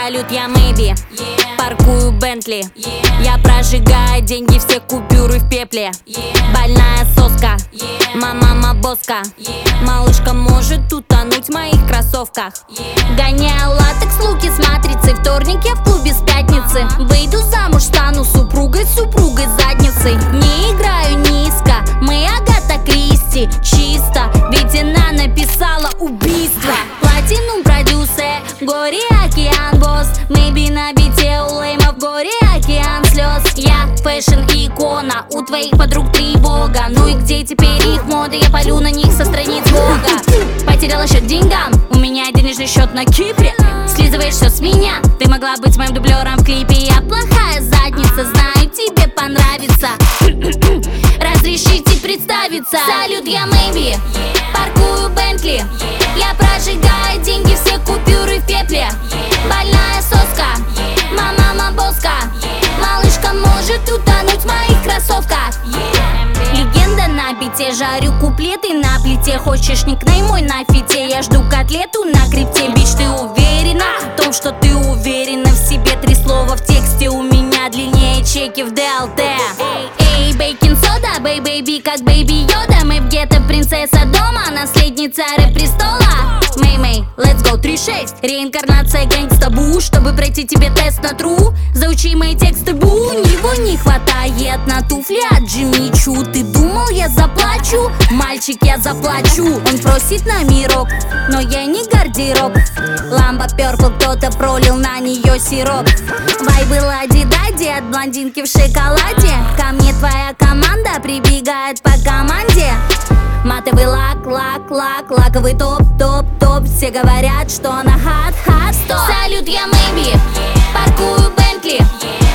Салют, я Мэйби, паркую Бентли. Я прожигаю деньги, все купюры в пепле. Больная соска, мама боска. Малышка может утонуть в моих кроссовках. Гоняю латекс, луки с матрицей. Вторник я в клубе с пятницы. Выйду замуж, стану супругой задницы. Не играю низко, мы Агата Кристи. Чисто, ведь она написала убийство. Платинум продюсер, горе океан босс. Мэйби на бите у леймов, горе океан слез. Я фэшн-икона, у твоих подруг тревога. Ну и где теперь их мода? Я палю на них со страниц Бога. Потеряла счет деньгам, у меня денежный счет на Кипре. Слизываешь все с меня, ты могла быть моим дублером в клипе. Я плохая задница, знаю, тебе понравится. Разрешите представиться. Салют, я Мэйби, паркую Бентли. Я прожигаю деньги, все купюры в пепле. Больная соска, мама боска. Малышка может утонуть в моих кроссовках. Легенда на бите, жарю куплеты на плите. Хочешь никнейм мой на фите? Я жду котлету на крипте. Бич, ты уверена в том, что ты уверена в себе? 3 слова в тексте у меня длиннее чеки в ДЛТ. Эй, бейкинг сода, бэй-бэйби, как бэйби Йода. Мы в гетто, принцесса дома, наследница рэп-престола. Мэй-мэй, let's go, 3-6. Реинкарнация гэнгста Бу. Чтобы пройти тебе тест на тру, заучи мои тексты Бу. Его не хватает на туфли от Джимми Чу. Ты думал, я заплачу? Мальчик, я заплачу. Он просит на мирок, но я не гардероб. Ламба Перпл, кто-то пролил на нее сироп. Вайбы лади-дади от блондинки в шоколаде. Ко мне твоя команда прибегает по команде. Матовый лак, лаковый топ. Все говорят, что она хат, стоп. Салют, я Мэйби, паркую Бентли.